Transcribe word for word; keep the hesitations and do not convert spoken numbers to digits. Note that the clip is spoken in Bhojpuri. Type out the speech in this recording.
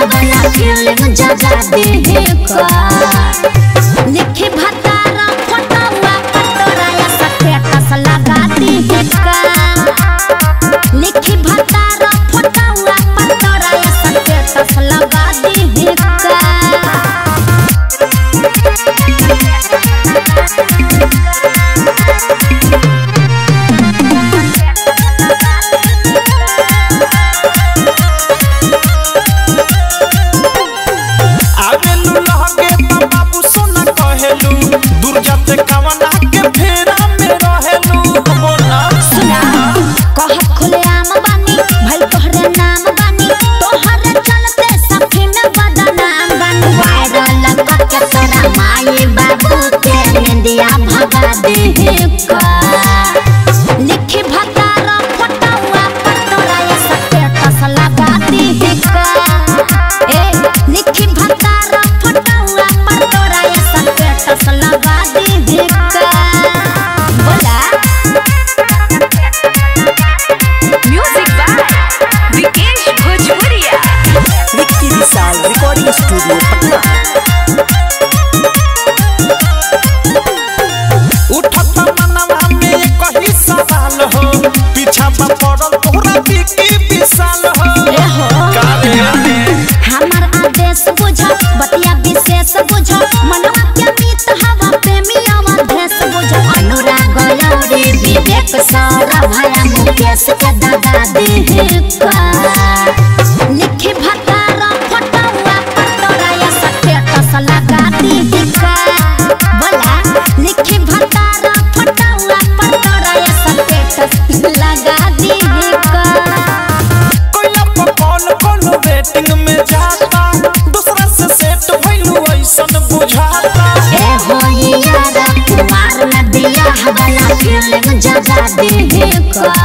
हवाला फीलिंग जगा दे का लिखे भतारा फोटोवा पटोरा या स्टेटस लगा दे का लिखे भतारा फोटोवा पटोरा या स्टेटस लगा दे का लिखे भतारा फोटोवा पटोरा या स्टेटस लगा दे का ए लिखे भतारा फोटोवा पटोरा या स्टेटस लगा दे का बोला music by Vikesh Bhojpuriya Vicky Vishal recording studio Patna. पीछा पर पड़ल तोहरा विक्की विशाल हो हमार आदेश बुझो बतिया विशेष बुझो मनवा के मीत हवा प्रेमी अवधेश बुझो अनुराग गौरी विवेक सारा भया मुकेश के दादा दे का लिखे भतारा फोटोवा पटोरा या स्टेटस लगा दे का बोला लिखे भतारा फोटोवा पटोरा या स्टेटस लगा दे का कोइला पर कौन कौन वेटिंग में जाता दूसरा से सेट भइलू ऐसन बुझाता ए हो यार कुमार में दिया हवाला फीलिंग जगा दे का